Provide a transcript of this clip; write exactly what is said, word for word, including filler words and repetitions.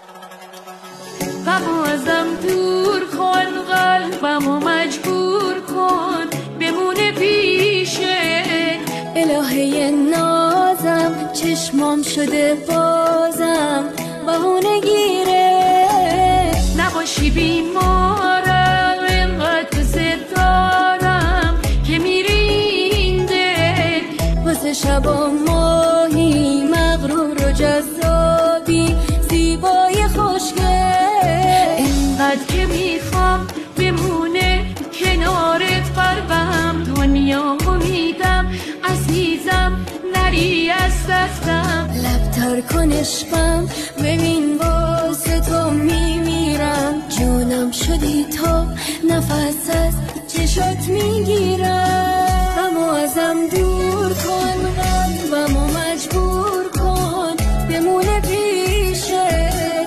غم ازم دور کن، قلبمو مجبور کن بمونه پیشه. الهه نازم چشمام شده بازم بهونه گیره. نباشی بیمارم اینقدر دوست دارم که میری این دل. واسه شبا ماهی مغرور و جذابی زیبای خوشگل. اینقدر که میخوام بمونه کنارت قلبم، دنیا امیدم عزیزم نری از دستم. لب تر کن عشقم ببین واسه تو میمیرم. جونم شدی تو نفس از چشات میگیرم. غمو ازم دور